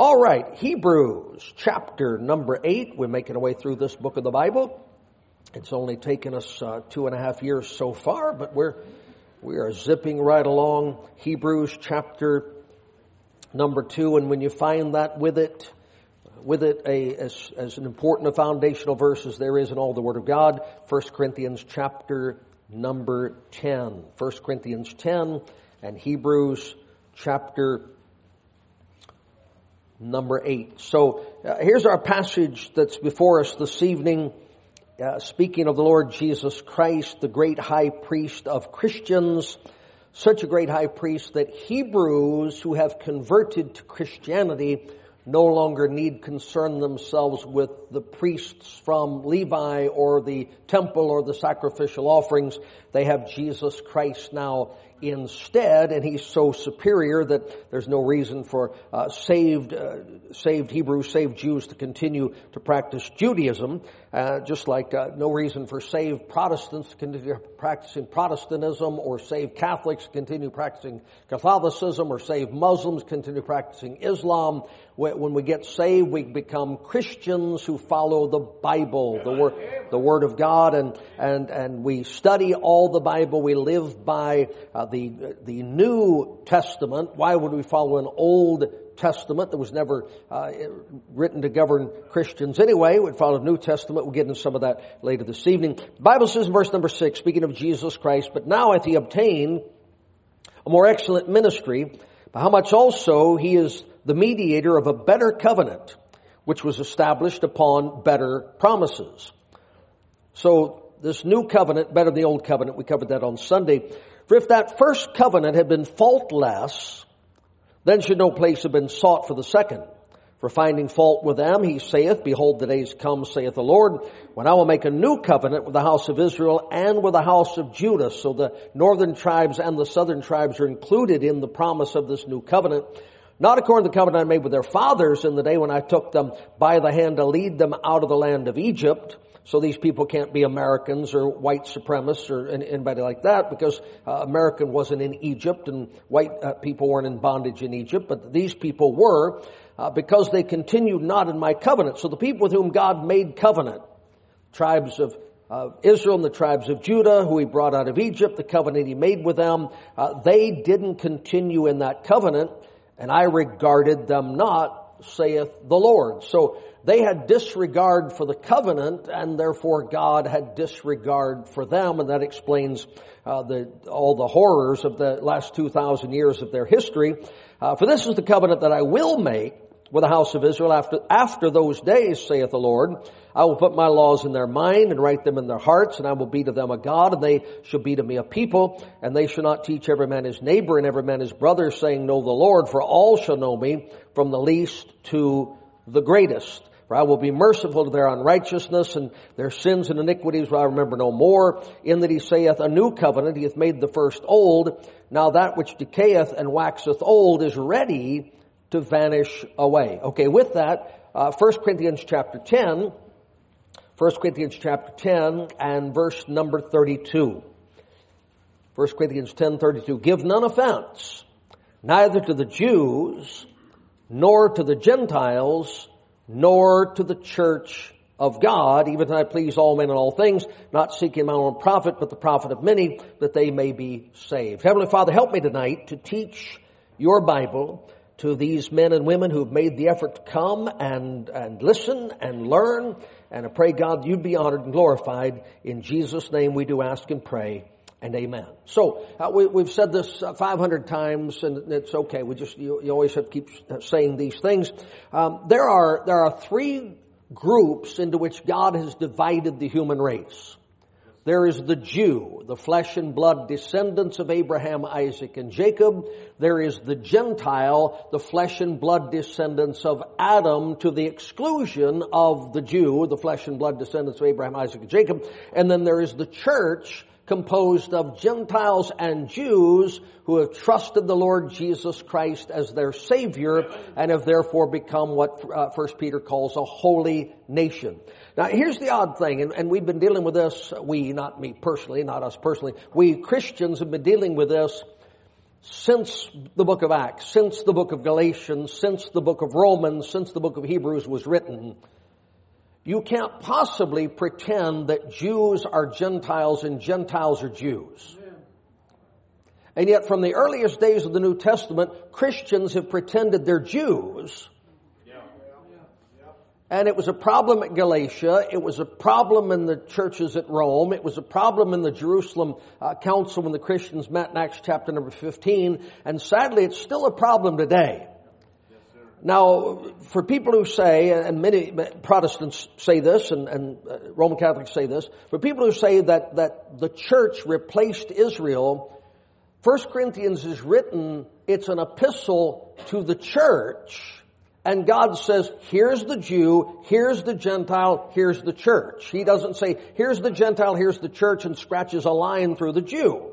All right, Hebrews chapter number 8. We're making our way through this book of the Bible. It's only taken us 2.5 years so far, but we are zipping right along. Hebrews chapter number 2, and when you find that with it as an important a foundational verse as there is in all the Word of God, 1 Corinthians chapter number 10. 1 Corinthians 10 and Hebrews chapter number 8. So here's our passage that's before us this evening. Speaking of the Lord Jesus Christ, the great high priest of Christians, such a great high priest that Hebrews who have converted to Christianity no longer need concern themselves with the priests from Levi or the temple or the sacrificial offerings. They have Jesus Christ now instead, and he's so superior that there's no reason for saved Hebrews, saved Jews to continue to practice Judaism, just like no reason for saved Protestants to continue practicing Protestantism, or saved Catholics to continue practicing Catholicism, or saved Muslims continue practicing Islam. When we get saved, we become Christians who follow the Bible, the Word of God, and we study all the Bible. We live by the New Testament. Why would we follow an Old Testament that was never written to govern Christians anyway? We'd follow the New Testament. We'll get into some of that later this evening. The Bible says in verse number 6, speaking of Jesus Christ, "But now hath he obtained a more excellent ministry, by how much also he is the mediator of a better covenant, which was established upon better promises." So this new covenant, better than the old covenant, we covered that on Sunday. "For if that first covenant had been faultless, then should no place have been sought for the second. For finding fault with them, he saith, Behold, the days come, saith the Lord, when I will make a new covenant with the house of Israel and with the house of Judah." So the northern tribes and the southern tribes are included in the promise of this new covenant. "Not according to the covenant I made with their fathers in the day when I took them by the hand to lead them out of the land of Egypt." So these people can't be Americans or white supremacists or anybody like that, because American wasn't in Egypt and white people weren't in bondage in Egypt, but these people were, because they continued not in my covenant. So the people with whom God made covenant, tribes of Israel and the tribes of Judah, who he brought out of Egypt, the covenant he made with them, they didn't continue in that covenant, and I regarded them not, saith the Lord. So they had disregard for the covenant, and therefore God had disregard for them, and that explains all the horrors of the last 2,000 years of their history. "For this is the covenant that I will make with the house of Israel after those days, saith the Lord. I will put my laws in their mind and write them in their hearts, and I will be to them a God, and they shall be to me a people. And they shall not teach every man his neighbor and every man his brother, saying, Know the Lord, for all shall know me, from the least to the greatest. For I will be merciful to their unrighteousness, and their sins and iniquities will I remember no more. In that he saith, A new covenant, he hath made the first old. Now that which decayeth and waxeth old is ready to vanish away." Okay, with that, 1 Corinthians chapter 10, 1 Corinthians chapter 10 and verse number 32. 1 Corinthians 10:32. "Give none offense, neither to the Jews, nor to the Gentiles, nor to the church of God, even that I please all men in all things, not seeking my own profit, but the profit of many, that they may be saved." Heavenly Father, help me tonight to teach your Bible to these men and women who've made the effort to come and listen and learn. And I pray, God, you'd be honored and glorified. In Jesus' name we do ask and pray, and amen. So we've said this 500 times, and it's okay. You always have to keep saying these things. There are three groups into which God has divided the human race. There is the Jew, the flesh and blood descendants of Abraham, Isaac, and Jacob. There is the Gentile, the flesh and blood descendants of Adam, to the exclusion of the Jew, the flesh and blood descendants of Abraham, Isaac, and Jacob. And then there is the church, composed of Gentiles and Jews who have trusted the Lord Jesus Christ as their Savior and have therefore become what 1 Peter calls a holy nation. Now, here's the odd thing, and we've been dealing with this, not me personally, not us personally, we Christians have been dealing with this since the book of Acts, since the book of Galatians, since the book of Romans, since the book of Hebrews was written, you can't possibly pretend that Jews are Gentiles and Gentiles are Jews. And yet from the earliest days of the New Testament, Christians have pretended they're Jews. And it was a problem at Galatia. It was a problem in the churches at Rome. It was a problem in the Jerusalem council when the Christians met in Acts chapter number 15. And sadly, it's still a problem today. Now, for people who say, and many Protestants say this, and Roman Catholics say this, for people who say that the church replaced Israel, 1 Corinthians is written, it's an epistle to the church, and God says, here's the Jew, here's the Gentile, here's the church. He doesn't say, here's the Gentile, here's the church, and scratches a line through the Jew.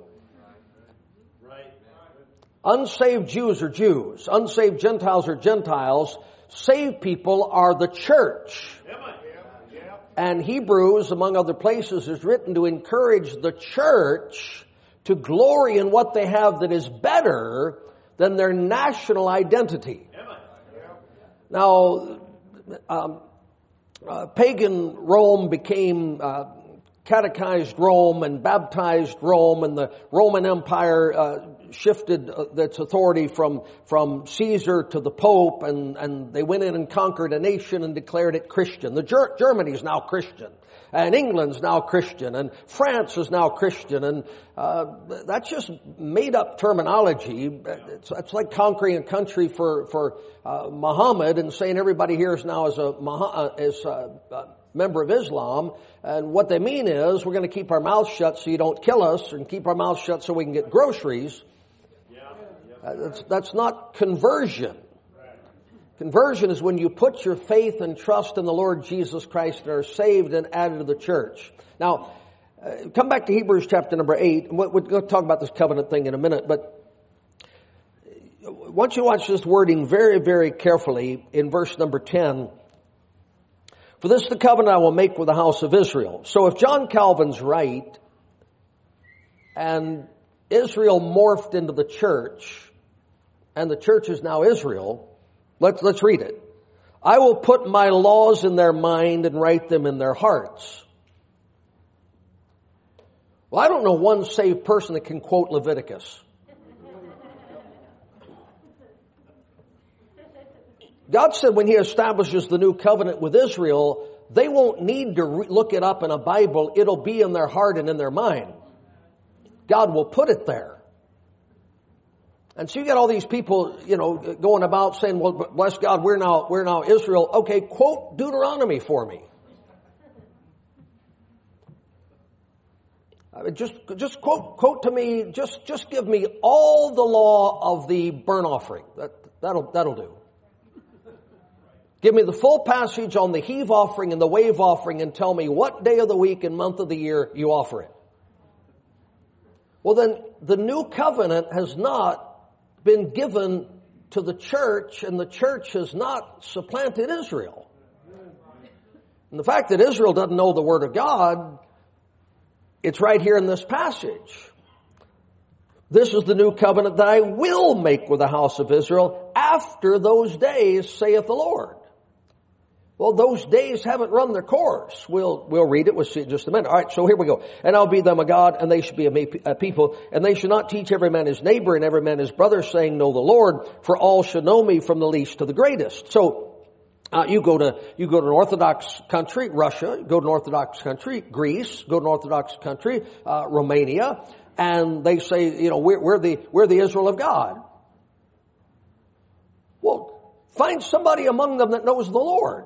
Unsaved Jews are Jews. Unsaved Gentiles are Gentiles. Saved people are the church. And Hebrews, among other places, is written to encourage the church to glory in what they have that is better than their national identity. Now, pagan Rome became catechized Rome and baptized Rome, and the Roman Empire shifted its authority from Caesar to the Pope, and they went in and conquered a nation and declared it Christian. Germany is now Christian, and England's now Christian, and France is now Christian, and that's just made up terminology. It's like conquering a country for Muhammad and saying everybody here is now is a member of Islam, and what they mean is we're going to keep our mouths shut so you don't kill us, and keep our mouths shut so we can get groceries. That's not conversion. Conversion is when you put your faith and trust in the Lord Jesus Christ and are saved and added to the church. Now, come back to Hebrews chapter number 8. We're going to talk about this covenant thing in a minute, but I want you to watch this wording very, very carefully in verse number 10. For this is the covenant I will make with the house of Israel. So if John Calvin's right, and Israel morphed into the church, and the church is now Israel, let's read it. I will put my laws in their mind and write them in their hearts. Well, I don't know one saved person that can quote Leviticus. God said when He establishes the new covenant with Israel, they won't need to look it up in a Bible. It'll be in their heart and in their mind. God will put it there. And so you got all these people, going about saying, well, bless God, we're now Israel. Okay, quote Deuteronomy for me. Just quote to me, just give me all the law of the burnt offering. That'll do. Give me the full passage on the heave offering and the wave offering, and tell me what day of the week and month of the year you offer it. Well, then the new covenant has not been given to the church, and the church has not supplanted Israel. And the fact that Israel doesn't know the Word of God, it's right here in this passage. This is the new covenant that I will make with the house of Israel after those days, saith the Lord. Well, those days haven't run their course. We'll read it. We'll see it in just a minute. All right, so here we go. And I'll be them a God, and they shall be a people. And they shall not teach every man his neighbor and every man his brother, saying, know the Lord, for all shall know me from the least to the greatest. So, you go to an Orthodox country, Russia, go to an Orthodox country, Greece, go to an Orthodox country, Romania, and they say, we're the Israel of God. Well, find somebody among them that knows the Lord.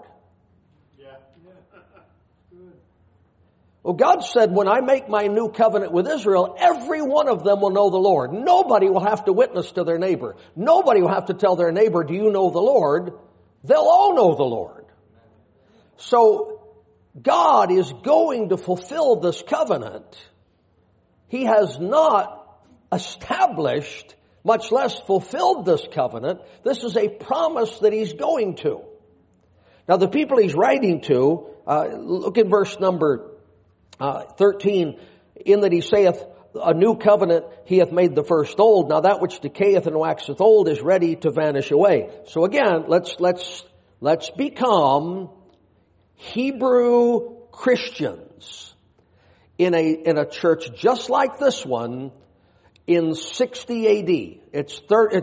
Well, God said, when I make my new covenant with Israel, every one of them will know the Lord. Nobody will have to witness to their neighbor. Nobody will have to tell their neighbor, do you know the Lord? They'll all know the Lord. So, God is going to fulfill this covenant. He has not established, much less fulfilled this covenant. This is a promise that He's going to. Now, the people He's writing to, look at verse number 13, in that He saith, a new covenant he hath made the first old. Now that which decayeth and waxeth old is ready to vanish away. So again, let's become Hebrew Christians in a church just like this one in 60 AD. Let's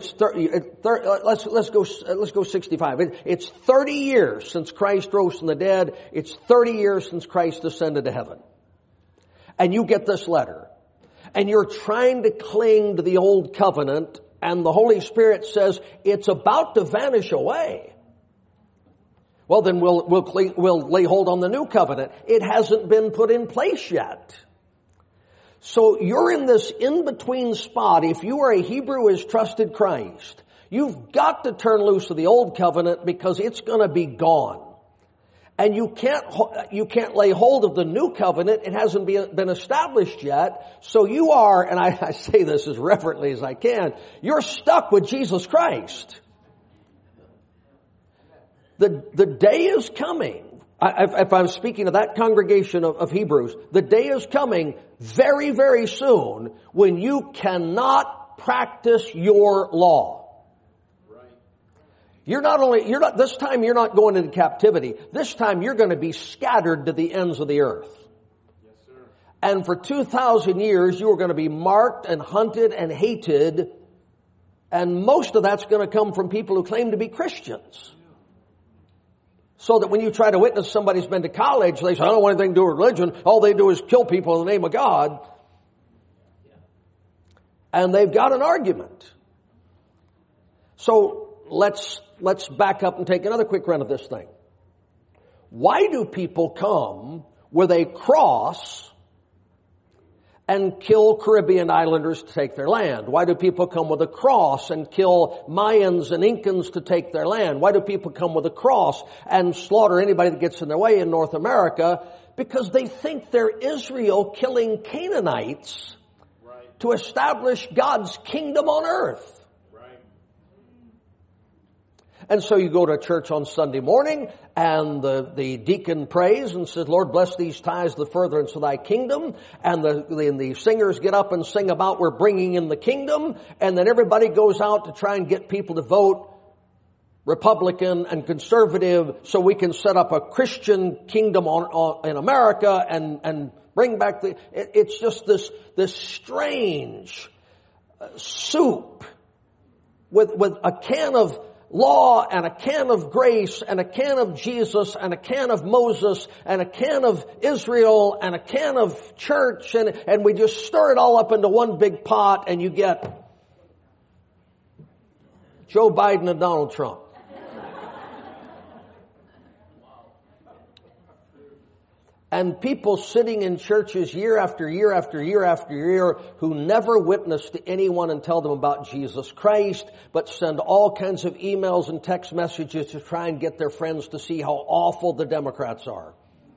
go 65. It's 30 years since Christ rose from the dead. It's 30 years since Christ ascended to heaven. And you get this letter. And you're trying to cling to the old covenant, and the Holy Spirit says it's about to vanish away. Well, then we'll lay hold on the new covenant. It hasn't been put in place yet. So you're in this in-between spot. If you are a Hebrew who has trusted Christ, you've got to turn loose of the old covenant because it's going to be gone. And you can't lay hold of the new covenant. It hasn't been established yet. So you are, and I say this as reverently as I can, you're stuck with Jesus Christ. The day is coming. If I'm speaking to that congregation of Hebrews, the day is coming very, very soon when you cannot practice your law. Right. This time you're not going into captivity. This time you're going to be scattered to the ends of the earth. Yes, sir. And for 2,000 years you are going to be marked and hunted and hated. And most of that's going to come from people who claim to be Christians. So that when you try to witness somebody who's been to college, they say, I don't want anything to do with religion. All they do is kill people in the name of God. And they've got an argument. So let's back up and take another quick run of this thing. Why do people come with a cross and kill Caribbean islanders to take their land? Why do people come with a cross and kill Mayans and Incans to take their land? Why do people come with a cross and slaughter anybody that gets in their way in North America? Because they think they're Israel killing Canaanites to establish God's kingdom on earth. And so you go to church on Sunday morning and the deacon prays and says, Lord, bless these tithes, the furtherance of thy kingdom. And the singers get up and sing about we're bringing in the kingdom. And then everybody goes out to try and get people to vote Republican and conservative so we can set up a Christian kingdom in America and bring back it's just this strange soup with a can of law and a can of grace and a can of Jesus and a can of Moses and a can of Israel and a can of church and we just stir it all up into one big pot and you get Joe Biden and Donald Trump. And people sitting in churches year after year after year after year who never witness to anyone and tell them about Jesus Christ, but send all kinds of emails and text messages to try and get their friends to see how awful the Democrats are.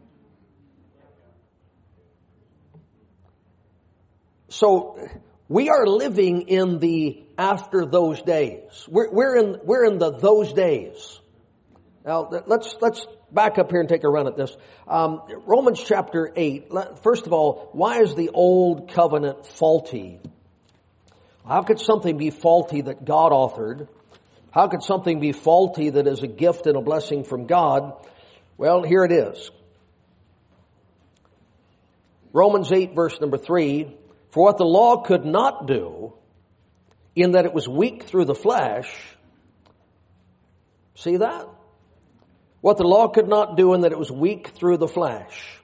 So we are living in the after those days. We're in the those days. Now let's back up here and take a run at this. Romans chapter 8. First of all, why is the old covenant faulty? How could something be faulty that God authored? How could something be faulty that is a gift and a blessing from God? Well, here it is. Romans 8 verse number 3. For what the law could not do, in that it was weak through the flesh. See that? What the law could not do in that it was weak through the flesh.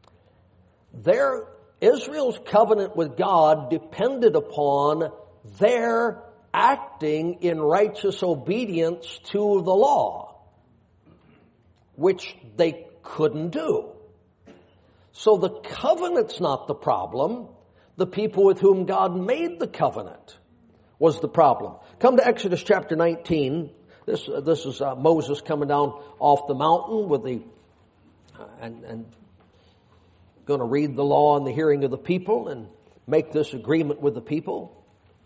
Israel's covenant with God depended upon their acting in righteous obedience to the law, which they couldn't do. So the covenant's not the problem. The people with whom God made the covenant was the problem. Come to Exodus chapter 19. This is Moses coming down off the mountain with and going to read the law in the hearing of the people and make this agreement with the people.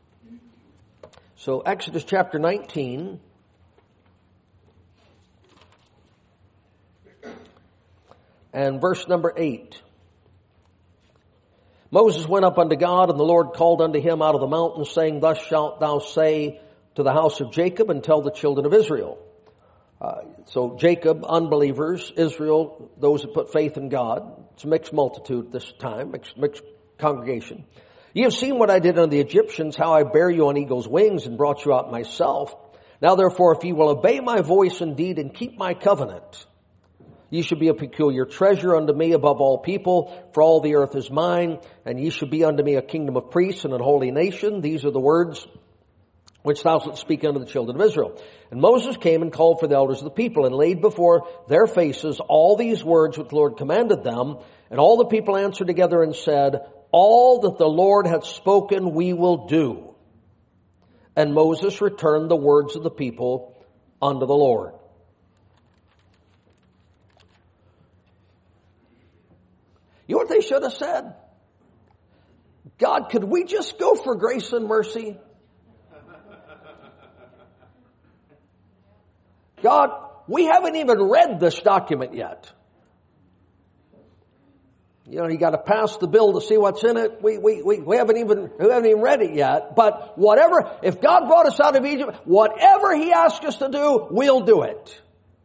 So Exodus chapter 19 and verse number 8. Moses went up unto God, and the Lord called unto him out of the mountain, saying, Thus shalt thou say to the house of Jacob, and tell the children of Israel. So Jacob, unbelievers; Israel, those that put faith in God. It's a mixed multitude this time, mixed congregation. Ye have seen what I did unto the Egyptians, how I bare you on eagle's wings and brought you out myself. Now therefore, if ye will obey my voice indeed and keep my covenant, ye shall be a peculiar treasure unto me above all people, for all the earth is mine, and ye shall be unto me a kingdom of priests and a holy nation. These are the words which thou shalt speak unto the children of Israel. And Moses came and called for the elders of the people, and laid before their faces all these words which the Lord commanded them. And all the people answered together and said, All that the Lord hath spoken we will do. And Moses returned the words of the people unto the Lord. You know what they should have said? God, could we just go for grace and mercy? God, we haven't even read this document yet. You know, you got to pass the bill to see what's in it. We haven't even read it yet. But whatever, if God brought us out of Egypt, whatever He asks us to do, we'll do it.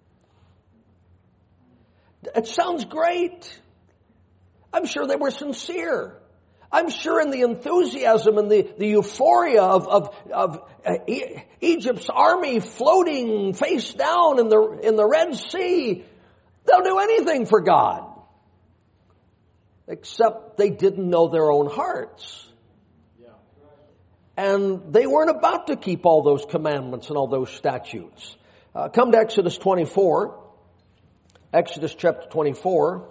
It sounds great. I'm sure they were sincere. I'm sure in the enthusiasm and the euphoria of Egypt's army floating face down in the Red Sea, they'll do anything for God. Except they didn't know their own hearts. And they weren't about to keep all those commandments and all those statutes. Come to Exodus 24. Exodus chapter 24.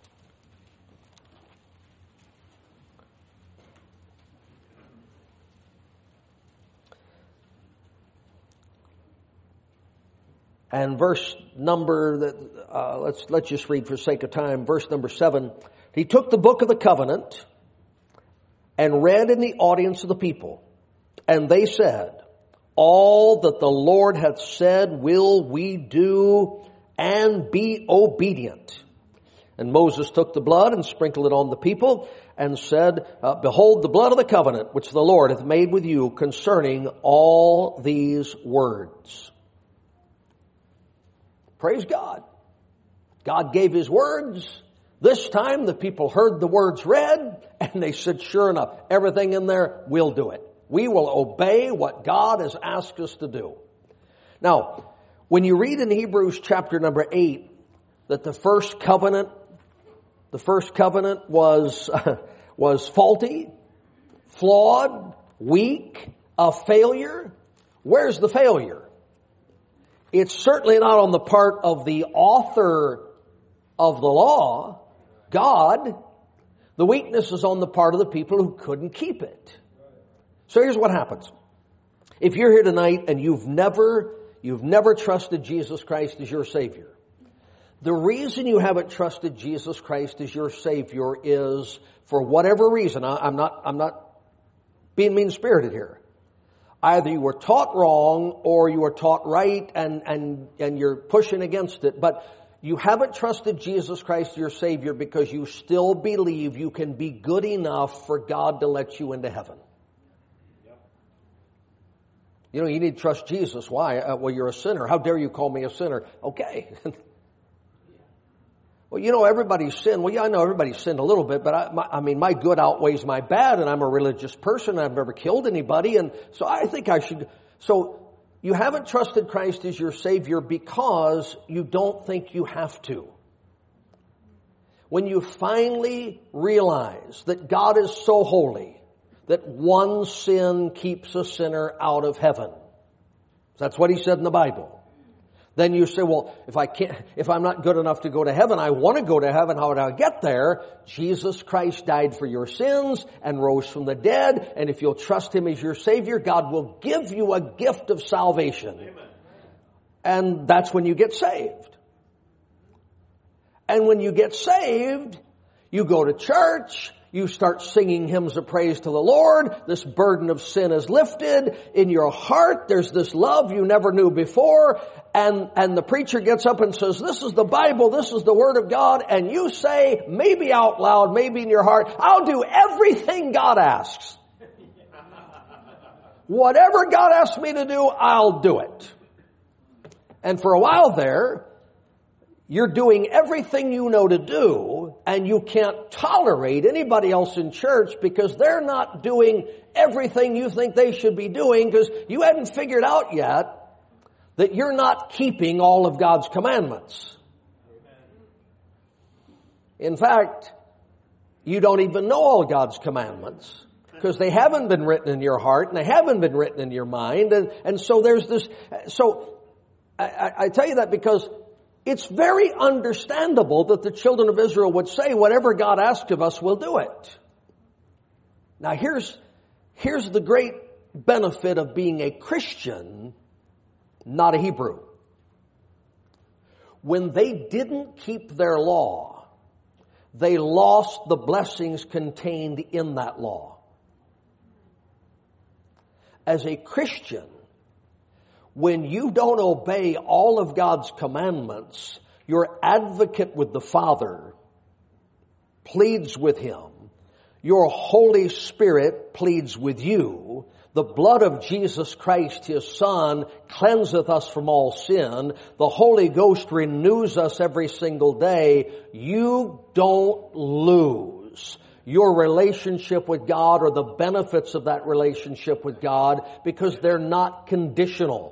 And verse number, let's just read for sake of time, verse number 7. He took the book of the covenant and read in the audience of the people. And they said, All that the Lord hath said will we do, and be obedient. And Moses took the blood and sprinkled it on the people, and said, Behold the blood of the covenant which the Lord hath made with you concerning all these words. Praise God. God gave His words. This time the people heard the words read, and they said, sure enough, everything in there, we'll do it. We will obey what God has asked us to do. Now, when you read in Hebrews chapter number 8 that the first covenant was faulty, flawed, weak, a failure, where's the failure? It's certainly not on the part of the author of the law, God. The weakness is on the part of the people who couldn't keep it. So here's what happens. If you're here tonight and you've never trusted Jesus Christ as your Savior, the reason you haven't trusted Jesus Christ as your Savior is, for whatever reason, I'm not being mean-spirited here. Either you were taught wrong or you were taught right and you're pushing against it. But you haven't trusted Jesus Christ as your Savior because you still believe you can be good enough for God to let you into heaven. You know, you need to trust Jesus. Why? Well, you're a sinner. How dare you call me a sinner? Okay. Well, you know, everybody's sinned. Well, yeah, I know everybody's sinned a little bit, but my good outweighs my bad, and I'm a religious person. I've never killed anybody, and so I think I should. So you haven't trusted Christ as your Savior because you don't think you have to. When you finally realize that God is so holy that one sin keeps a sinner out of heaven. That's what He said in the Bible. Then you say, well, if I'm not good enough to go to heaven, I want to go to heaven, how would I get there? Jesus Christ died for your sins and rose from the dead. And if you'll trust Him as your Savior, God will give you a gift of salvation. Amen. And that's when you get saved. And when you get saved, you go to church, You start singing hymns of praise to the Lord. This burden of sin is lifted. In your heart, there's this love you never knew before. And the preacher gets up and says, this is the Bible, this is the Word of God. And you say, maybe out loud, maybe in your heart, I'll do everything God asks. Whatever God asks me to do, I'll do it. And for a while there, you're doing everything you know to do, and you can't tolerate anybody else in church because they're not doing everything you think they should be doing, because you hadn't figured out yet that you're not keeping all of God's commandments. In fact, you don't even know all God's commandments because they haven't been written in your heart and they haven't been written in your mind. And so there's this, so I tell you that because it's very understandable that the children of Israel would say, whatever God asks of us, we'll do it. Now here's the great benefit of being a Christian, not a Hebrew. When they didn't keep their law, they lost the blessings contained in that law. As a Christian, when you don't obey all of God's commandments, your advocate with the Father pleads with Him. Your Holy Spirit pleads with you. The blood of Jesus Christ, His Son, cleanseth us from all sin. The Holy Ghost renews us every single day. You don't lose your relationship with God or the benefits of that relationship with God because they're not conditional.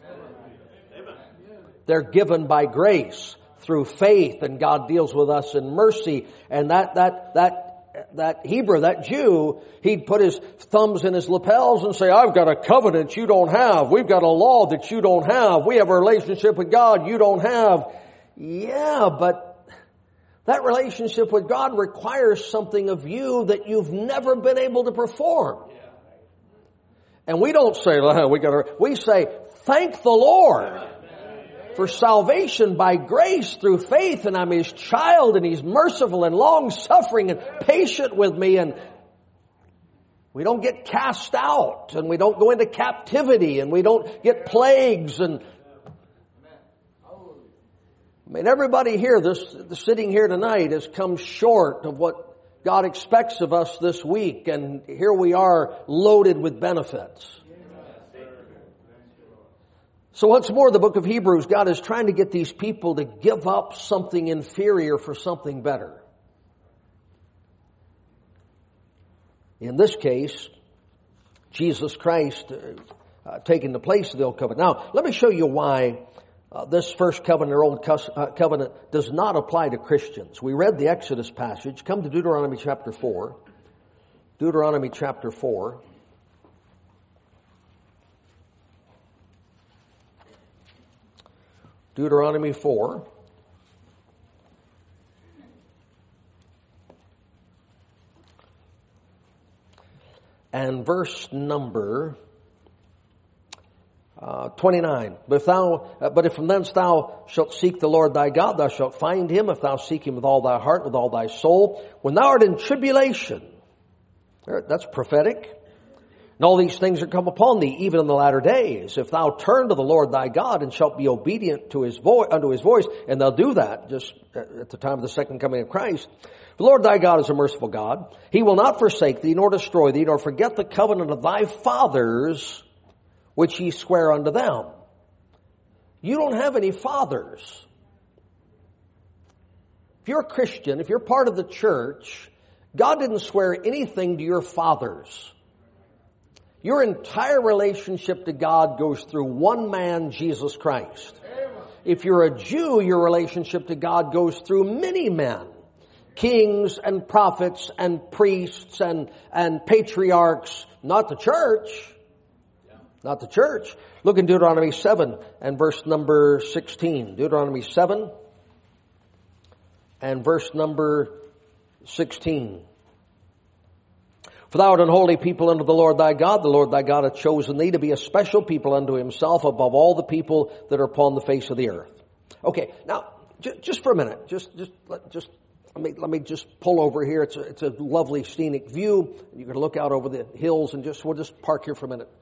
They're given by grace through faith, and God deals with us in mercy. And that Hebrew, that Jew, he'd put his thumbs in his lapels and say, I've got a covenant you don't have. We've got a law that you don't have. We have a relationship with God you don't have. Yeah, but that relationship with God requires something of you that you've never been able to perform. And we don't say, we say, thank the Lord for salvation by grace through faith, and I'm His child, and He's merciful and long-suffering and patient with me, and we don't get cast out, and we don't go into captivity, and we don't get plagues, and I mean, everybody here, sitting here tonight, has come short of what God expects of us this week, and here we are loaded with benefits. So what's more, the book of Hebrews, God is trying to get these people to give up something inferior for something better. In this case, Jesus Christ taking the place of the old covenant. Now, let me show you why this first covenant or old covenant does not apply to Christians. We read the Exodus passage. Come to Deuteronomy chapter 4. Deuteronomy chapter 4. Deuteronomy 4. And verse number 29. But if from thence thou shalt seek the Lord thy God, thou shalt find Him, if thou seek Him with all thy heart, with all thy soul. When thou art in tribulation, that's prophetic. And all these things are come upon thee, even in the latter days. If thou turn to the Lord thy God and shalt be obedient to unto His voice, and thou do that just at the time of the second coming of Christ, the Lord thy God is a merciful God. He will not forsake thee, nor destroy thee, nor forget the covenant of thy fathers, which He sware unto them. You don't have any fathers. If you're a Christian, if you're part of the church, God didn't swear anything to your fathers. Your entire relationship to God goes through one man, Jesus Christ. If you're a Jew, your relationship to God goes through many men. Kings and prophets and priests and patriarchs. Not the church. Not the church. Look in Deuteronomy 7 and verse number 16. Deuteronomy 7 and verse number 16. For thou art an holy people unto the Lord thy God. The Lord thy God hath chosen thee to be a special people unto Himself above all the people that are upon the face of the earth. Okay, now, just for a minute, Let me just pull over here. It's a lovely scenic view. You can look out over the hills and we'll just park here for a minute.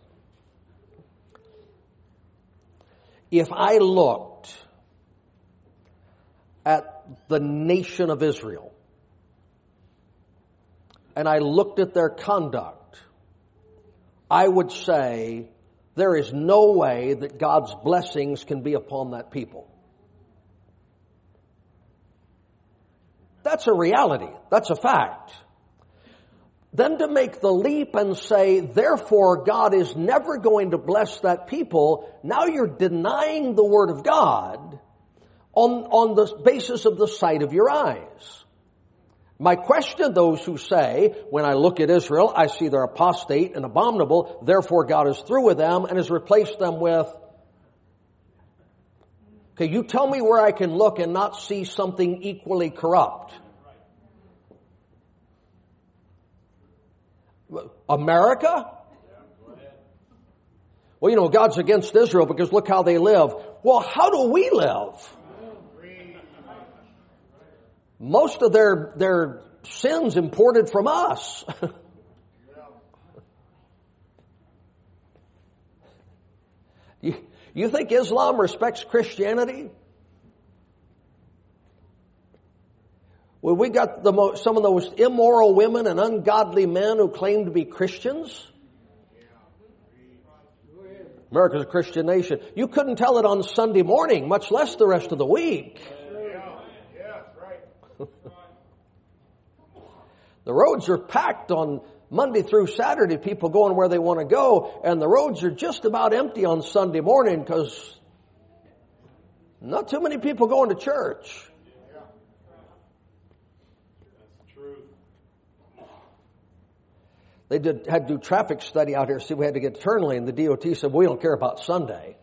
If I looked at the nation of Israel and I looked at their conduct, I would say there is no way that God's blessings can be upon that people. That's a reality. That's a fact. Then to make the leap and say, therefore God is never going to bless that people, now you're denying the Word of God on the basis of the sight of your eyes. My question, those who say, when I look at Israel, I see they're apostate and abominable, therefore God is through with them and has replaced them with... Okay, you tell me where I can look and not see something equally corrupt. America? Well, you know, God's against Israel because look how they live. Well, how do we live? Most of their sins imported from us. You think Islam respects Christianity? Well, we got some of those immoral women and ungodly men who claim to be Christians. America's a Christian nation. You couldn't tell it on Sunday morning, much less the rest of the week. The roads are packed on Monday through Saturday, people going where they want to go, and the roads are just about empty on Sunday morning because not too many people going to church. That's true. They had to do traffic study out here, see we had to get turn lane. The DOT said, we don't care about Sunday.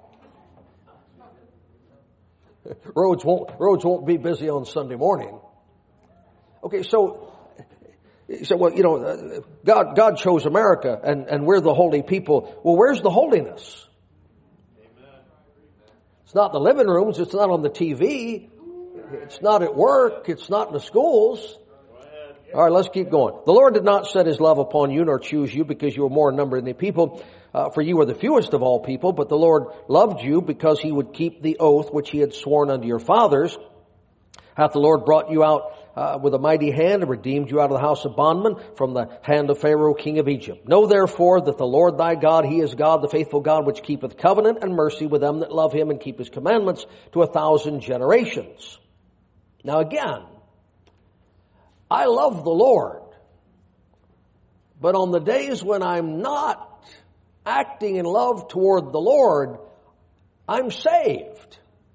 Roads won't be busy on Sunday morning. Okay, so well, you know, God chose America, and we're the holy people. Well, where's the holiness? Amen. It's not in the living rooms. It's not on the TV. It's not at work. It's not in the schools. All right, let's keep going. The Lord did not set His love upon you, nor choose you, because you were more in number than the people. For you were the fewest of all people, but the Lord loved you because He would keep the oath which He had sworn unto your fathers. Hath the Lord brought you out with a mighty hand and redeemed you out of the house of bondmen from the hand of Pharaoh, king of Egypt. Know therefore that the Lord thy God, He is God, the faithful God, which keepeth covenant and mercy with them that love Him and keep His commandments to 1,000 generations. Now again, I love the Lord, but on the days when I'm not acting in love toward the Lord, I'm saved.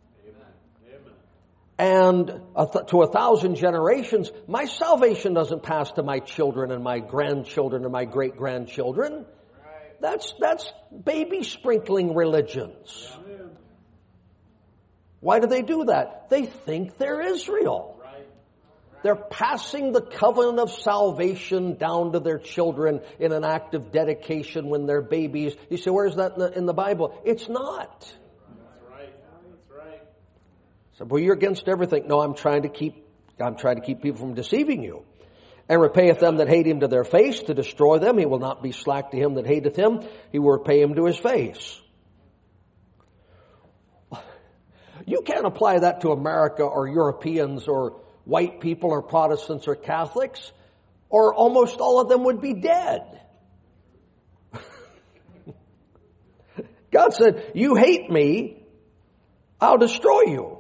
And to 1,000 generations, my salvation doesn't pass to my children and my grandchildren and my great-grandchildren. That's baby sprinkling religions. Why do they do that? They think they're Israel. They're passing the covenant of salvation down to their children in an act of dedication when they're babies. You say, where's that in the Bible? It's not. So, well, you're against everything. No, I'm trying to keep people from deceiving you. And repayeth them that hate Him to their face, to destroy them. He will not be slack to him that hateth Him. He will repay him to his face. You can't apply that to America or Europeans or white people or Protestants or Catholics, or almost all of them would be dead. God said, you hate me, I'll destroy you.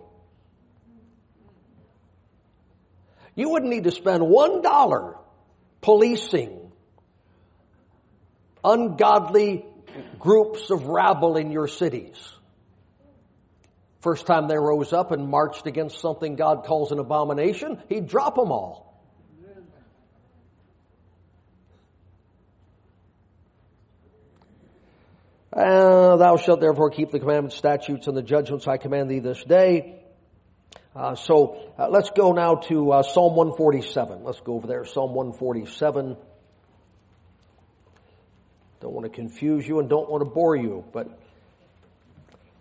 You wouldn't need to spend $1 policing ungodly groups of rabble in your cities. First time they rose up and marched against something God calls an abomination, He'd drop them all. Thou shalt therefore keep the commandments, statutes, and the judgments I command thee this day. So let's go now to Psalm 147. Let's go over there, Psalm 147. Don't want to confuse you and don't want to bore you, but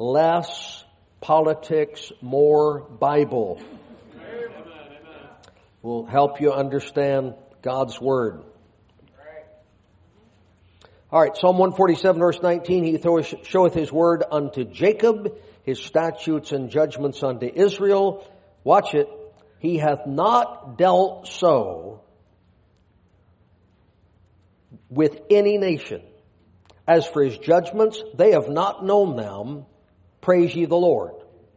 less politics, more Bible. will help you understand God's Word. All right, Psalm 147, verse 19, He showeth His word unto Jacob, His statutes and judgments unto Israel. Watch it. He hath not dealt so with any nation. As for His judgments, they have not known them. Praise ye the Lord.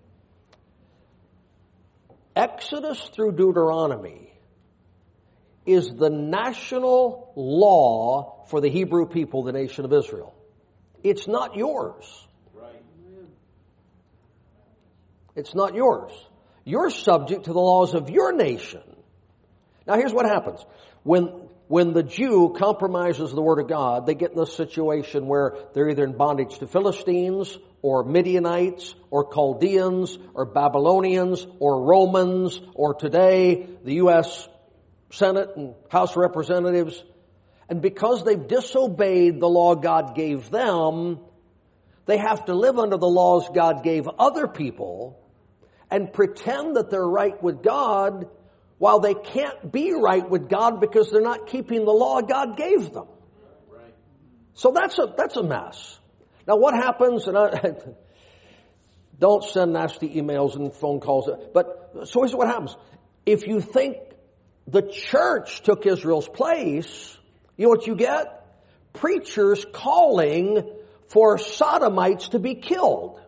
Exodus through Deuteronomy is the national law for the Hebrew people, the nation of Israel. It's not yours. Right. It's not yours. You're subject to the laws of your nation. Now here's what happens. When the Jew compromises the Word of God, they get in a situation where they're either in bondage to Philistines or Midianites or Chaldeans or Babylonians or Romans or today the U.S. Senate and House of Representatives. And because they've disobeyed the law God gave them, they have to live under the laws God gave other people and pretend that they're right with God while they can't be right with God because they're not keeping the law God gave them. Right. So that's a mess. Now what happens, and don't send nasty emails and phone calls, but so here's what happens. If you think the church took Israel's place, you know what you get? Preachers calling for sodomites to be killed.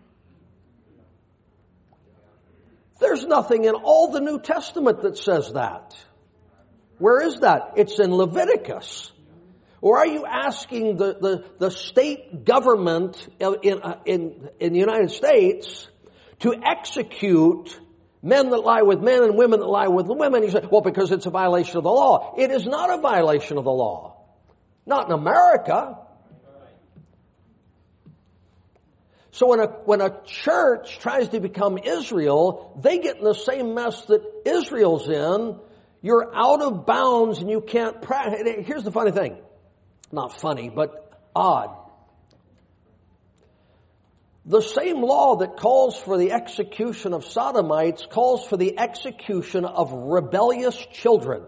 There's nothing in all the New Testament that says that. Where is that? It's in Leviticus. Or are you asking the state government in the United States to execute men that lie with men and women that lie with women? You say, well, because it's a violation of the law. It is not a violation of the law. Not in America. So when a church tries to become Israel, they get in the same mess that Israel's in. You're out of bounds and you can't practice. Here's the funny thing. Not funny, but odd. The same law that calls for the execution of sodomites calls for the execution of rebellious children.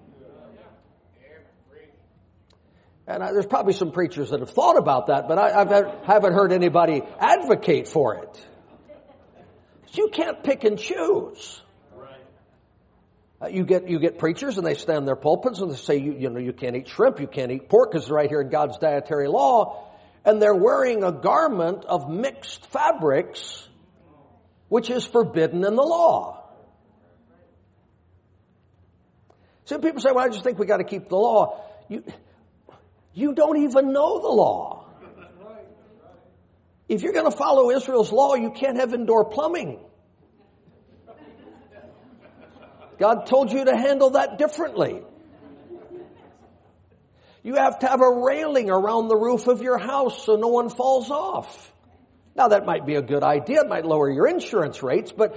And there's probably some preachers that have thought about that, but I haven't heard anybody advocate for it. You can't pick and choose. You get preachers and they stand in their pulpits and they say, you can't eat shrimp, you can't eat pork because it's right here in God's dietary law. And they're wearing a garment of mixed fabrics, which is forbidden in the law. Some people say, well, I just think we got to keep the law. You don't even know the law. If you're going to follow Israel's law, you can't have indoor plumbing. God told you to handle that differently. You have to have a railing around the roof of your house so no one falls off. Now that might be a good idea. It might lower your insurance rates, but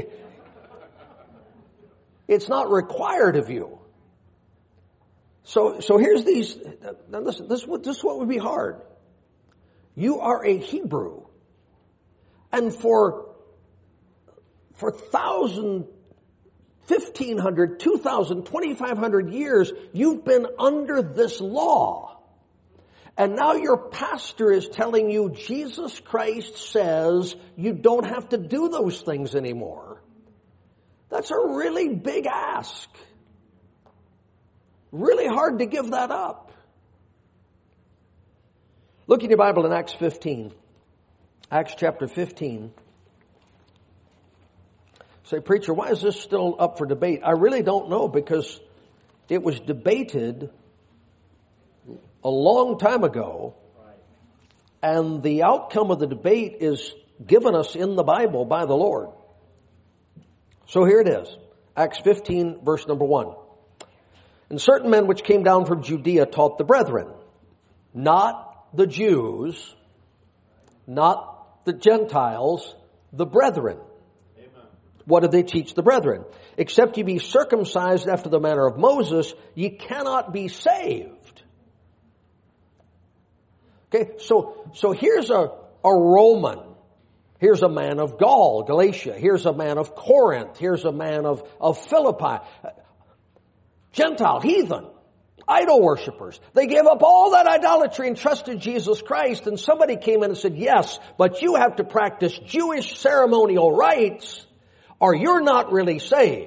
it's not required of you. So here's these. Now listen, this is what would be hard. You are a Hebrew, and for 1,000, 1,500, 2,000, 2,500 years, you've been under this law. And now your pastor is telling you Jesus Christ says you don't have to do those things anymore. That's a really big ask. Really hard to give that up. Look in your Bible in Acts 15. Acts chapter 15. Say, preacher, why is this still up for debate? I really don't know, because it was debated a long time ago, and the outcome of the debate is given us in the Bible by the Lord. So here it is. Acts 15, verse number 1. And certain men which came down from Judea taught the brethren, not the Jews, not the Gentiles, the brethren. What did they teach the brethren? Except ye be circumcised after the manner of Moses, ye cannot be saved. Okay, so here's a Roman. Here's a man of Gaul, Galatia. Here's a man of Corinth. Here's a man of Philippi. Gentile, heathen, idol worshipers. They gave up all that idolatry and trusted Jesus Christ, and somebody came in and said, yes, but you have to practice Jewish ceremonial rites or you're not really saved.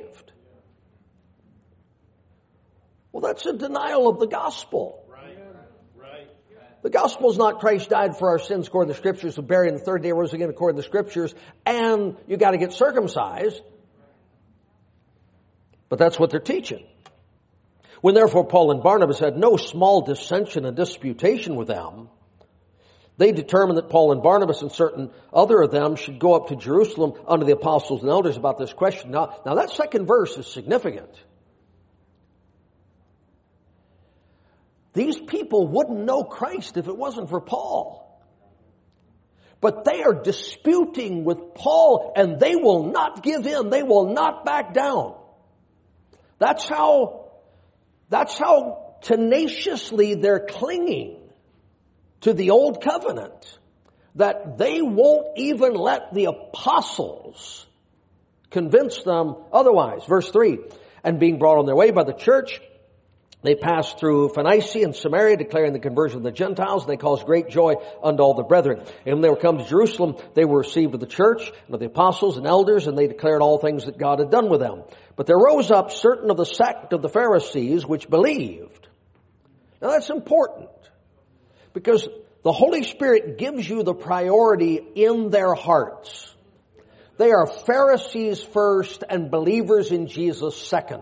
Well, that's a denial of the gospel. Right. The gospel is not Christ died for our sins according to the Scriptures, was buried, and the third day rose again according to the Scriptures, and you got to get circumcised. But that's what they're teaching. When therefore Paul and Barnabas had no small dissension and disputation with them, they determined that Paul and Barnabas and certain other of them should go up to Jerusalem under the apostles and elders about this question. Now that second verse is significant. These people wouldn't know Christ if it wasn't for Paul. But they are disputing with Paul, and they will not give in. They will not back down. That's how tenaciously they're clinging to the old covenant, that they won't even let the apostles convince them otherwise. Verse 3, and being brought on their way by the church, they passed through Phoenicia and Samaria, declaring the conversion of the Gentiles, and they caused great joy unto all the brethren. And when they were come to Jerusalem, they were received of the church, and of the apostles and elders, and they declared all things that God had done with them. But there rose up certain of the sect of the Pharisees which believed. Now that's important, because the Holy Spirit gives you the priority in their hearts. They are Pharisees first and believers in Jesus second.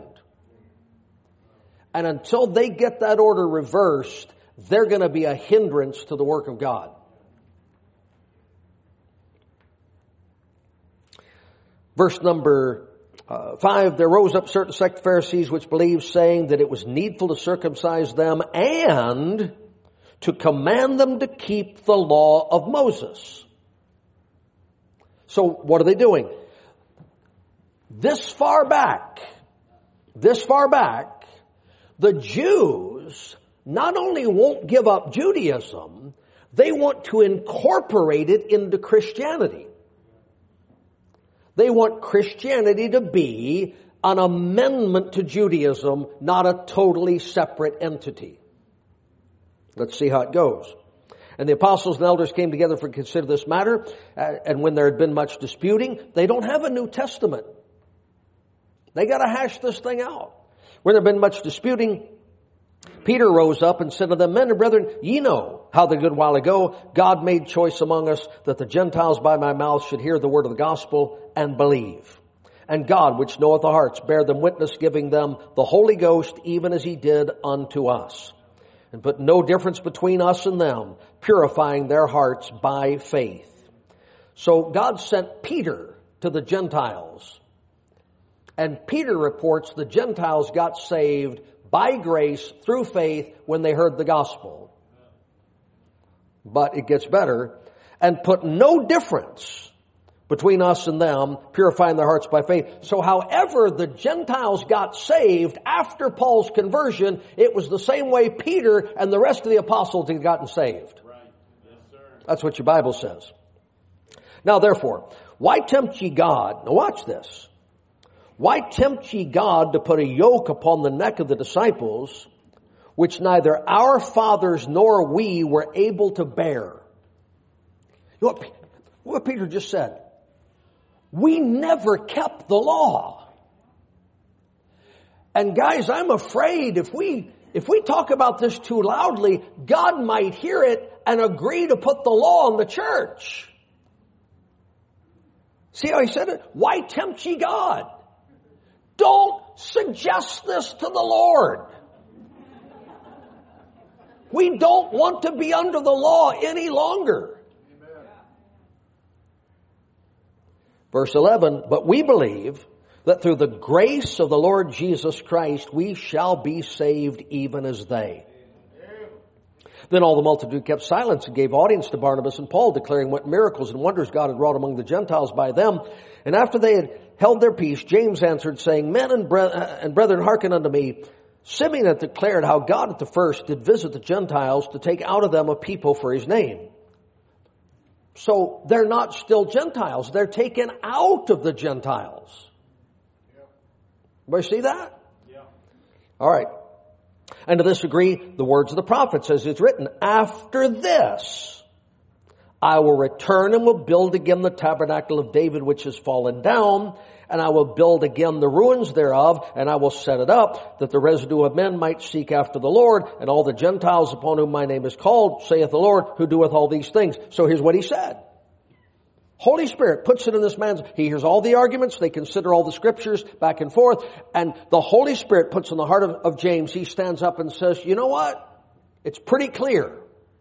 And until they get that order reversed, they're going to be a hindrance to the work of God. Verse number 5, there rose up certain sect of Pharisees which believed, saying that it was needful to circumcise them and to command them to keep the law of Moses. So what are they doing? This far back, the Jews not only won't give up Judaism, they want to incorporate it into Christianity. They want Christianity to be an amendment to Judaism, not a totally separate entity. Let's see how it goes. And the apostles and elders came together to consider this matter, and when there had been much disputing, they don't have a New Testament. They got to hash this thing out. When there had been much disputing, Peter rose up and said to them, men and brethren, ye know how that a good while ago God made choice among us that the Gentiles by my mouth should hear the word of the gospel and believe. And God, which knoweth the hearts, bear them witness, giving them the Holy Ghost, even as he did unto us. And put no difference between us and them, purifying their hearts by faith. So God sent Peter to the Gentiles. And Peter reports the Gentiles got saved by grace through faith when they heard the gospel. But it gets better. And put no difference between us and them, purifying their hearts by faith. So however the Gentiles got saved after Paul's conversion, it was the same way Peter and the rest of the apostles had gotten saved. Right. Yes, sir. That's what your Bible says. Now therefore, why tempt ye God? Now watch this. Why tempt ye God to put a yoke upon the neck of the disciples, which neither our fathers nor we were able to bear? You know what Peter just said? We never kept the law. And guys, I'm afraid if we talk about this too loudly, God might hear it and agree to put the law on the church. See how he said it? Why tempt ye God? Don't suggest this to the Lord. We don't want to be under the law any longer. Amen. Verse 11, but we believe that through the grace of the Lord Jesus Christ, we shall be saved even as they. Then all the multitude kept silence and gave audience to Barnabas and Paul, declaring what miracles and wonders God had wrought among the Gentiles by them. And after they had held their peace, James answered, saying, men and brethren, hearken unto me. Simeon hath declared how God at the first did visit the Gentiles to take out of them a people for his name. So they're not still Gentiles. They're taken out of the Gentiles. Yep. Everybody see that? Yeah. All right. And to this agree the words of the prophets, as it's written, after this, I will return and will build again the tabernacle of David, which has fallen down, and I will build again the ruins thereof, and I will set it up, that the residue of men might seek after the Lord, and all the Gentiles upon whom my name is called, saith the Lord, who doeth all these things. So here's what he said. Holy Spirit puts it in this man's, he hears all the arguments, they consider all the scriptures back and forth, and the Holy Spirit puts in the heart of James, he stands up and says, you know what? It's pretty clear.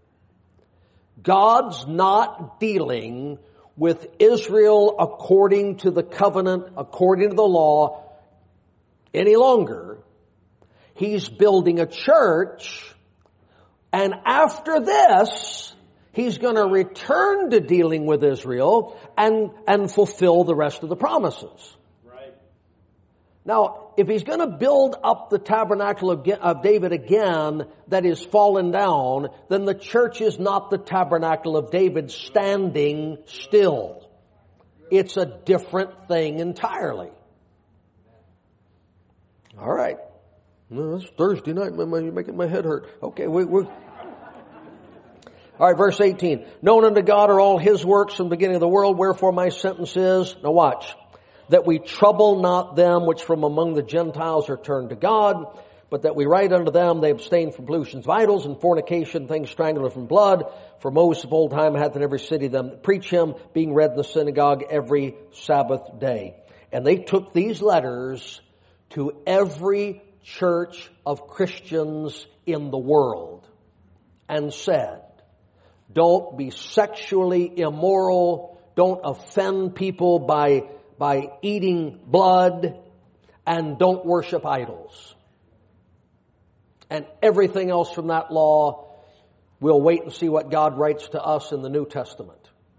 God's not dealing with Israel according to the covenant, according to the law, any longer. He's building a church, and after this, He's going to return to dealing with Israel and fulfill the rest of the promises. Right. Now, if he's going to build up the tabernacle of David again that is fallen down, then the church is not the tabernacle of David standing still. It's a different thing entirely. All right. No, it's Thursday night. You're making my head hurt. Okay, we're all right, verse 18. Known unto God are all His works from the beginning of the world, wherefore my sentence is, now watch, that we trouble not them which from among the Gentiles are turned to God, but that we write unto them, they abstain from pollutions of idols and fornication, things strangled from blood. For Moses of old time hath in every city them that preach him, being read in the synagogue every Sabbath day. And they took these letters to every church of Christians in the world and said, don't be sexually immoral. Don't offend people by eating blood. And don't worship idols. And everything else from that law, we'll wait and see what God writes to us in the New Testament.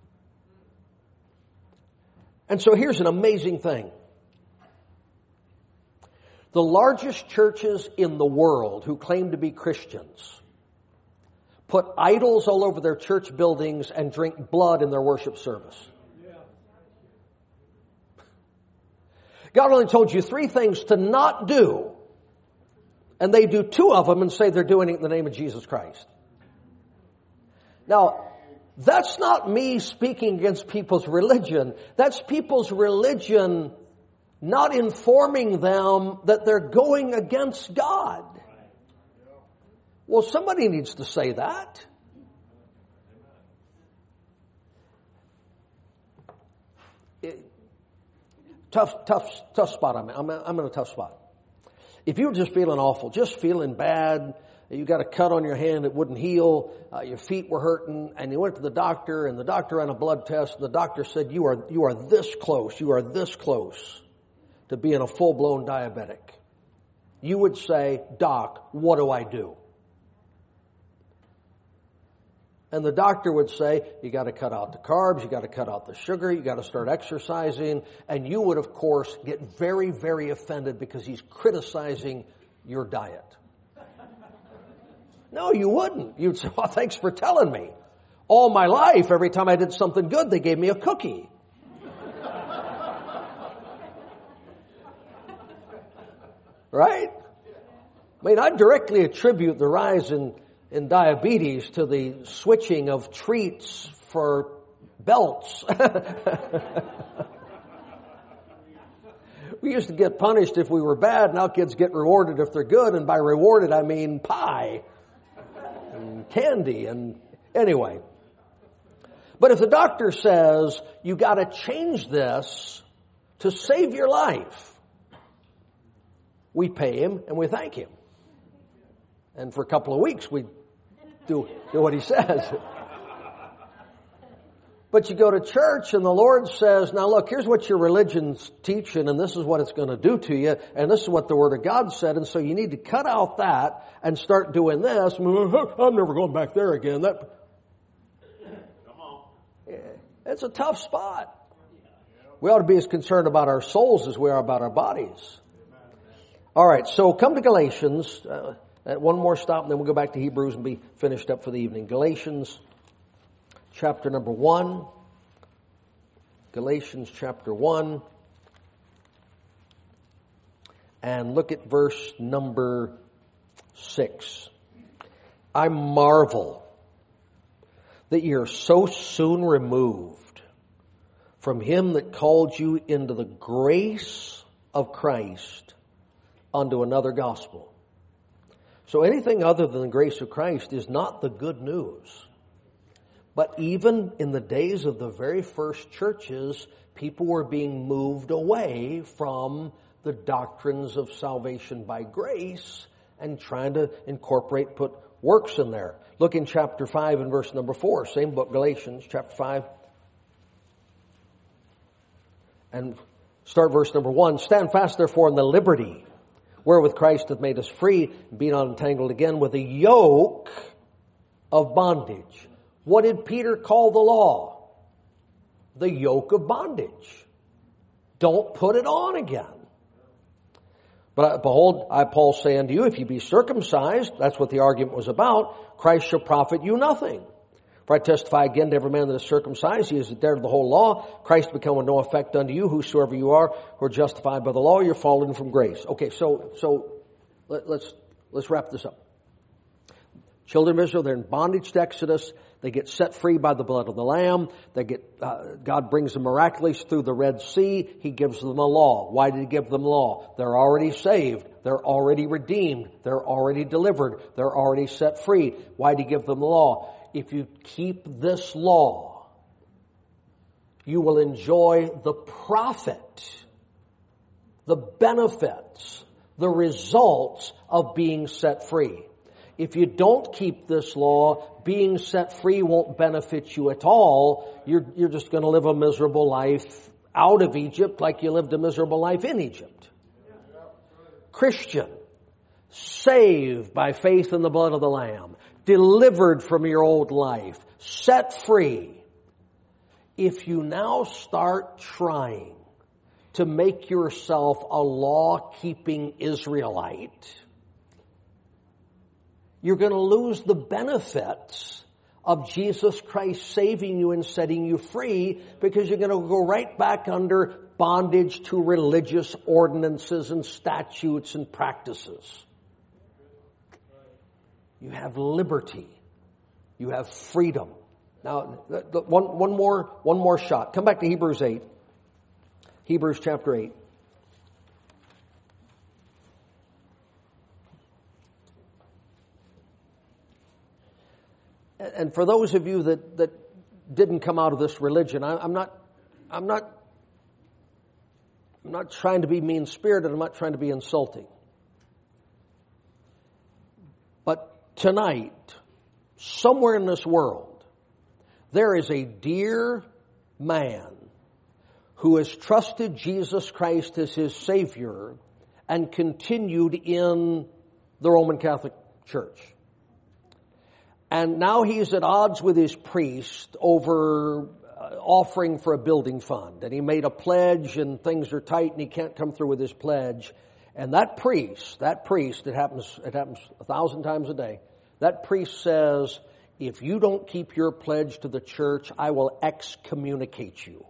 And so here's an amazing thing. The largest churches in the world who claim to be Christians put idols all over their church buildings and drink blood in their worship service. God only told you 3 things to not do, and they do 2 of them and say they're doing it in the name of Jesus Christ. Now, that's not me speaking against people's religion. That's people's religion not informing them that they're going against God. Well, somebody needs to say that. Tough spot. I'm in a tough spot. If you were just feeling awful, just feeling bad, you got a cut on your hand that wouldn't heal, your feet were hurting, and you went to the doctor, and the doctor ran a blood test, and the doctor said, you are this close to being a full-blown diabetic. You would say, Doc, what do I do? And the doctor would say, you got to cut out the carbs, you got to cut out the sugar, you got to start exercising. And you would, of course, get very, very offended because he's criticizing your diet. No, you wouldn't. You'd say, well, thanks for telling me. All my life, every time I did something good, they gave me a cookie. Right? I mean, I directly attribute the rise in diabetes to the switching of treats for belts. We used to get punished if we were bad. Now kids get rewarded if they're good. And by rewarded, I mean pie and candy. And anyway. But if the doctor says, you got to change this to save your life, we pay him and we thank him. And for a couple of weeks, we do what he says. But you go to church and the Lord says, now look, here's what your religion's teaching, and this is what it's going to do to you, and this is what the Word of God said, and so you need to cut out that and start doing this. I'm never going back there again. Come on. It's a tough spot. We ought to be as concerned about our souls as we are about our bodies. All right, so come to Galatians. One more stop, and then we'll go back to Hebrews and be finished up for the evening. Galatians chapter number 1. Galatians chapter 1. and look at verse number 6. I marvel that you're so soon removed from him that called you into the grace of Christ unto another gospel. So anything other than the grace of Christ is not the good news. But even in the days of the very first churches, people were being moved away from the doctrines of salvation by grace and trying to incorporate, put works in there. Look in chapter 5 and verse number 4, same book, Galatians, chapter 5. And start verse number 1. Stand fast, therefore, in the liberty wherewith Christ hath made us free, and be not entangled again with a yoke of bondage. What did Peter call the law? The yoke of bondage. Don't put it on again. But behold, I, Paul, say unto you, if you be circumcised, that's what the argument was about, Christ shall profit you nothing. For I testify again to every man that is circumcised, he is the heir of the whole law. Christ become of no effect unto you, whosoever you are, who are justified by the law, you're fallen from grace. Okay, so let's wrap this up. Children of Israel, they're in bondage to Exodus. They get set free by the blood of the Lamb. God brings them miraculously through the Red Sea. He gives them a law. Why did He give them law? They're already saved. They're already redeemed. They're already delivered. They're already set free. Why did He give them the law? If you keep this law, you will enjoy the profit, the benefits, the results of being set free. If you don't keep this law, being set free won't benefit you at all. You're just going to live a miserable life out of Egypt like you lived a miserable life in Egypt. Christian, saved by faith in the blood of the Lamb, delivered from your old life, set free. If you now start trying to make yourself a law-keeping Israelite, you're going to lose the benefits of Jesus Christ saving you and setting you free, because you're going to go right back under bondage to religious ordinances and statutes and practices. You have liberty. You have freedom. Now, one more shot. Come back to Hebrews 8. Hebrews chapter 8. And for those of you that didn't come out of this religion, I'm not trying to be mean-spirited. I'm not trying to be insulting. But tonight, somewhere in this world, there is a dear man who has trusted Jesus Christ as his Savior and continued in the Roman Catholic Church. And now he's at odds with his priest over offering for a building fund. And he made a pledge and things are tight and he can't come through with his pledge. And that priest, it happens 1,000 times a day. That priest says, if you don't keep your pledge to the church, I will excommunicate you.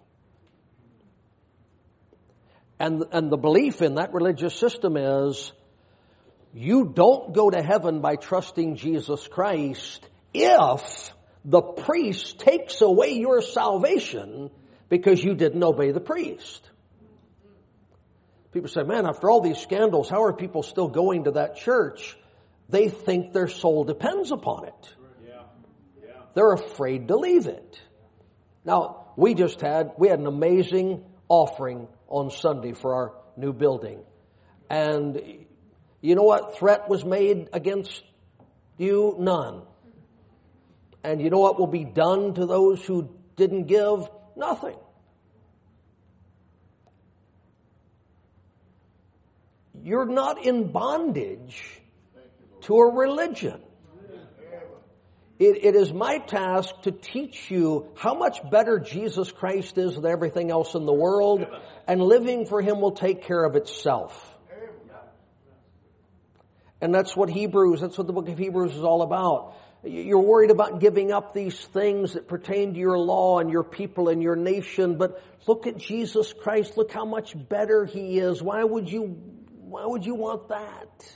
And the belief in that religious system is, you don't go to heaven by trusting Jesus Christ if the priest takes away your salvation because you didn't obey the priest. People say, man, after all these scandals, how are people still going to that church? They think their soul depends upon it. They're afraid to leave it. Now, we had an amazing offering on Sunday for our new building. And you know what threat was made against you? None. And you know what will be done to those who didn't give? Nothing. You're not in bondage to a religion. It is my task to teach you how much better Jesus Christ is than everything else in the world, and living for Him will take care of itself. And that's what the book of Hebrews is all about. You're worried about giving up these things that pertain to your law and your people and your nation, but look at Jesus Christ. Look how much better He is. Why would you Why would you want that?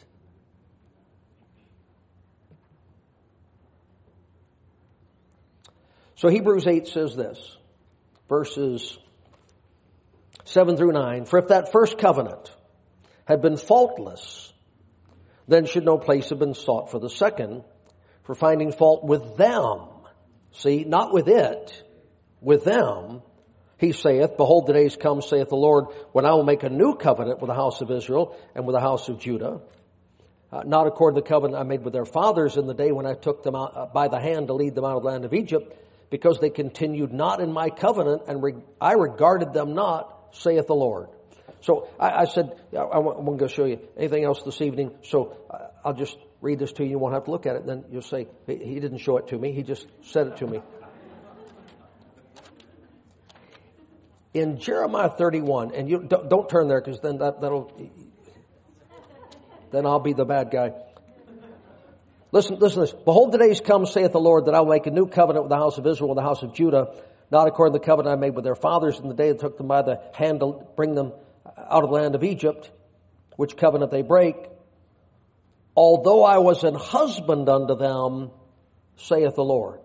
So Hebrews 8 says this, verses 7 through 9. For if that first covenant had been faultless, then should no place have been sought for the second, for finding fault with them. See, not with it, with them. He saith, behold, the days come, saith the Lord, when I will make a new covenant with the house of Israel and with the house of Judah, not according to the covenant I made with their fathers in the day when I took them out by the hand to lead them out of the land of Egypt, because they continued not in my covenant, and I regarded them not, saith the Lord. So I said, I'm going to show you anything else this evening, so I'll just read this to you. You won't have to look at it. Then you'll say, he didn't show it to me. He just said it to me. In Jeremiah 31, and you don't turn there, because then then I'll be the bad guy. Listen to this. Behold, the days come, saith the Lord, that I will make a new covenant with the house of Israel and the house of Judah, not according to the covenant I made with their fathers in the day that took them by the hand to bring them out of the land of Egypt, which covenant they break. Although I was an husband unto them, saith the Lord.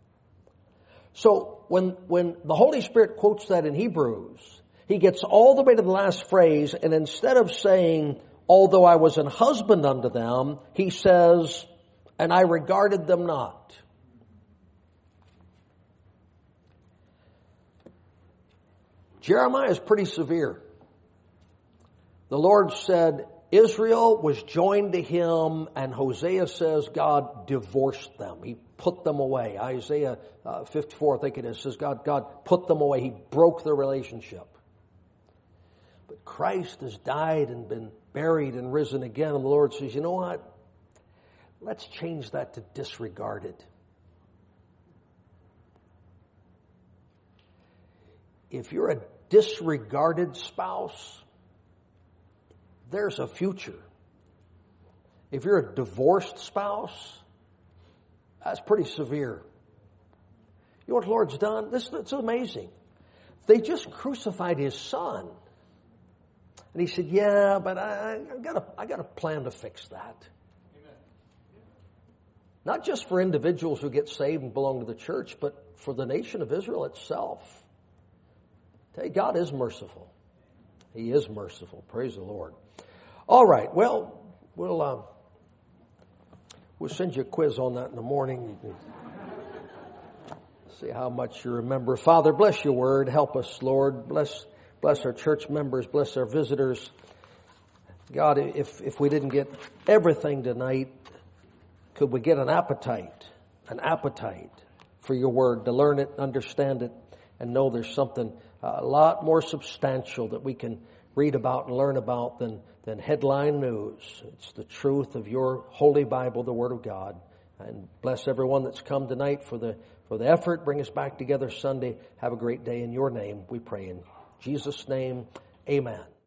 So when the Holy Spirit quotes that in Hebrews, he gets all the way to the last phrase, and instead of saying, although I was an husband unto them, he says, and I regarded them not. Jeremiah is pretty severe. The Lord said Israel was joined to him, and Hosea says God divorced them. He put them away. Isaiah 54, I think it is, says God put them away. He broke their relationship. But Christ has died and been buried and risen again, and the Lord says, you know what? Let's change that to disregarded. If you're a disregarded spouse, there's a future. If you're a divorced spouse, that's pretty severe. You know what the Lord's done? It's amazing. They just crucified his son. And he said, yeah, but I got a plan to fix that. Amen. Not just for individuals who get saved and belong to the church, but for the nation of Israel itself. I tell you, God is merciful. He is merciful. Praise the Lord. All right. Well, we'll send you a quiz on that in the morning. You can see how much you remember. Father, bless your word. Help us, Lord. Bless our church members. Bless our visitors. God, if we didn't get everything tonight, could we get an appetite for your word, to learn it, understand it, and know there's something a lot more substantial that we can read about and learn about than headline news. It's the truth of your holy Bible, the Word of God. And bless everyone that's come tonight for the effort. Bring us back together Sunday. Have a great day in your name, we pray in Jesus' name. Amen.